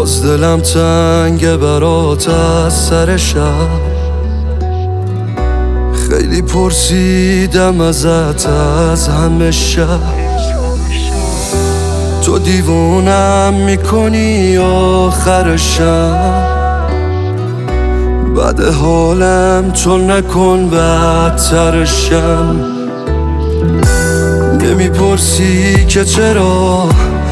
باز دلم تنگه برات از سر شب. خیلی پرسیدم ازت از همه شب. تو دیوونم میکنی آخر شب. بعد حالم تو نکن بدترشم. نمیپرسی که چرا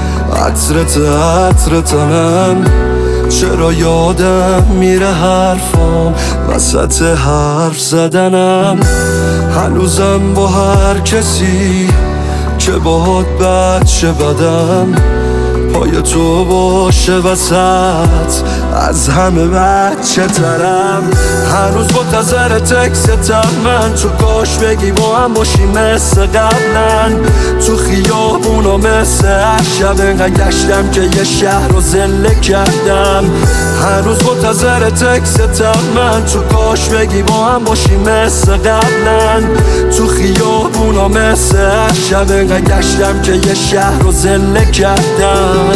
عطرتنم، چرا یادم میره حرفام وسط حرف زدنم. هنوزم با هر کسی که باهات بد شه بدم، پای تو باشه وسط از همه بچه ترم. هنوز منتظر تکستم من، تو کاش بگی با هم باشیم مثل قبلا. تو خیابونا مثل هر شب انقدر گشتم که یه شهر رو زله کردم. هنوز منتظر تکستم من، تو کاش بگی با هم باشیم مثل قبلا. تو خیابونا مثل هر شب انقدر گشتم که یه شهر رو زله کردم.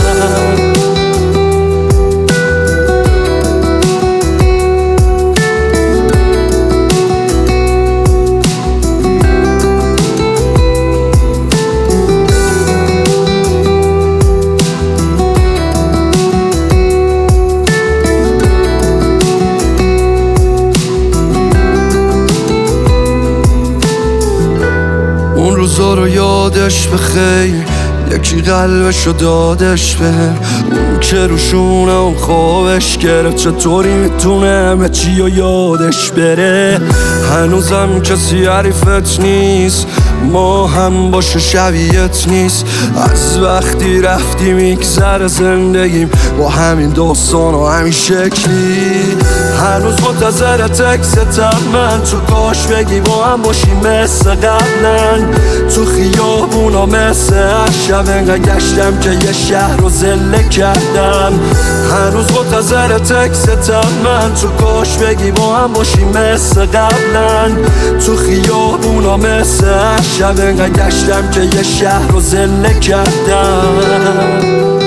اون روزا رو یادش بخیر، یکی قلبشو دادش بهم. اون که روشونه اون خوابش گرفت، چطوری میتونه همه چی رو یادش بره. هنوزم کسی حریفت نیست، ما هم باشه شبیهت نیست. از وقتی رفتی میگذره زندگیم با همین داستان و همین شکلی. هنوز منتظر تکستم من، تو کاش بگی با هم باشیم مثل قبلا. تو خیابونا مثل هر شب انقدر گشتم که یه شهر رو زله کردم. هنوز منتظر تکستم من، تو کاش بگی با هم باشیم مثل قبلا. تو خیابونا مثل هر شب انقدر گشتم که یه شهر رو زله کردم.